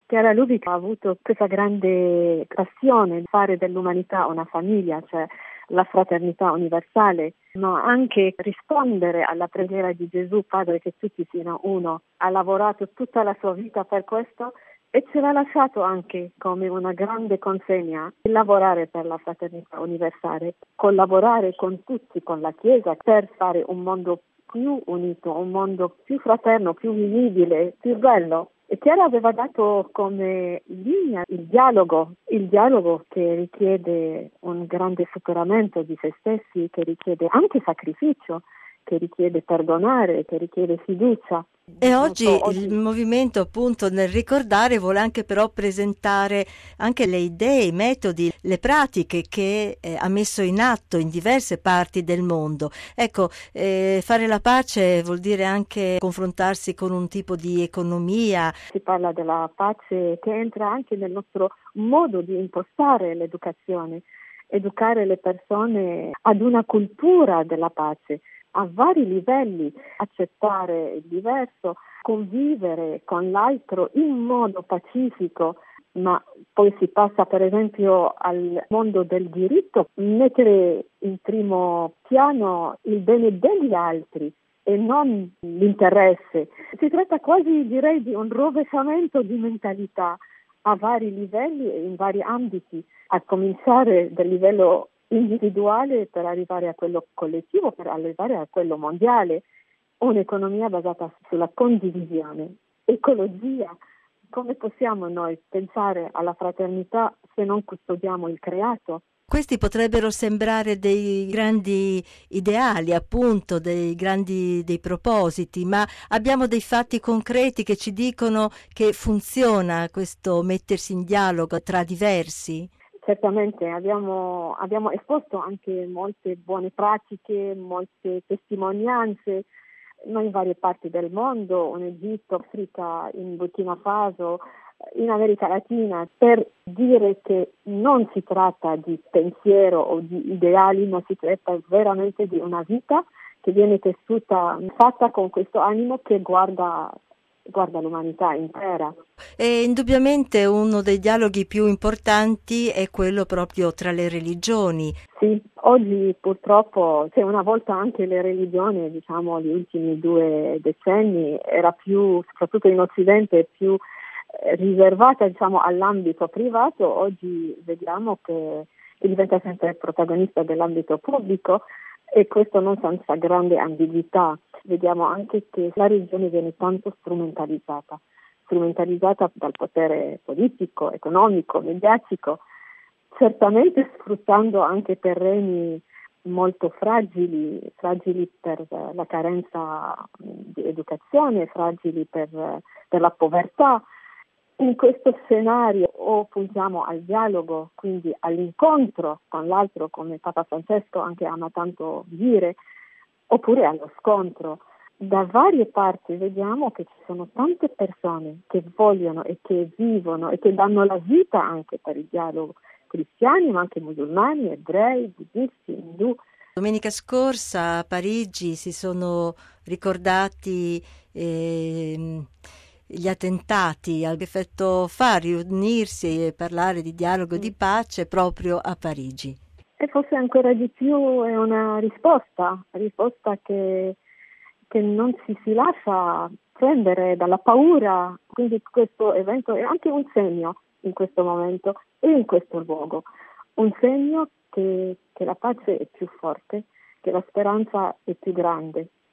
Chiara Lubich ha avuto questa grande passione di fare dell'umanità una famiglia, cioè la fraternità universale, ma anche rispondere alla preghiera di Gesù, Padre che tutti siano uno. Ha lavorato tutta la sua vita per questo e ce l'ha lasciato anche come una grande consegna di lavorare per la fraternità universale, collaborare con tutti, con la Chiesa, per fare un mondo più unito, un mondo più fraterno, più vivibile, più bello. E Chiara aveva dato come linea il dialogo che richiede un grande superamento di se stessi, che richiede anche sacrificio, che richiede perdonare, che richiede fiducia. E oggi il movimento, appunto, nel ricordare vuole anche però presentare anche le idee, i metodi, le pratiche che ha messo in atto in diverse parti del mondo. Ecco, fare la pace vuol dire anche confrontarsi con un tipo di economia. Si parla della pace che entra anche nel nostro modo di impostare l'educazione, educare le persone ad una cultura della pace, a vari livelli, accettare il diverso, convivere con l'altro in modo pacifico, ma poi si passa per esempio al mondo del diritto, mettere in primo piano il bene degli altri e non l'interesse. Si tratta quasi, direi, di un rovesciamento di mentalità a vari livelli e in vari ambiti, a cominciare dal livello individuale per arrivare a quello collettivo, per arrivare a quello mondiale, un'economia basata sulla condivisione, ecologia. Come possiamo noi pensare alla fraternità se non custodiamo il creato? Questi potrebbero sembrare dei grandi ideali, appunto, dei propositi, ma abbiamo dei fatti concreti che ci dicono che funziona questo mettersi in dialogo tra diversi? Certamente abbiamo esposto anche molte buone pratiche, molte testimonianze, noi in varie parti del mondo, in Egitto, Africa, in Burkina Faso, in America Latina, per dire che non si tratta di pensiero o di ideali, ma si tratta veramente di una vita che viene tessuta, fatta con questo animo che guarda l'umanità intera. E indubbiamente uno dei dialoghi più importanti è quello proprio tra le religioni. Sì, oggi purtroppo, una volta anche le religioni, diciamo, gli ultimi 2 decenni era più, soprattutto in Occidente, più riservata, diciamo, all'ambito privato. Oggi vediamo che diventa sempre protagonista dell'ambito pubblico e questo non senza grande ambiguità. Vediamo anche che la religione viene tanto strumentalizzata dal potere politico, economico, mediatico, certamente sfruttando anche terreni molto fragili per la carenza di educazione, fragili per la povertà. In questo scenario o puntiamo al dialogo, quindi all'incontro con l'altro, come Papa Francesco anche ama tanto dire, oppure allo scontro. Da varie parti vediamo che ci sono tante persone che vogliono e che vivono e che danno la vita anche per il dialogo, cristiani ma anche musulmani, ebrei, buddisti, indù. Domenica scorsa a Parigi si sono ricordati gli attentati. Che effetto fa riunirsi e parlare di dialogo e di pace proprio a Parigi? E forse ancora di più è una risposta che non si lascia prendere dalla paura, quindi questo evento è anche un segno in questo momento e in questo luogo, un segno che la pace è più forte, che la speranza è più grande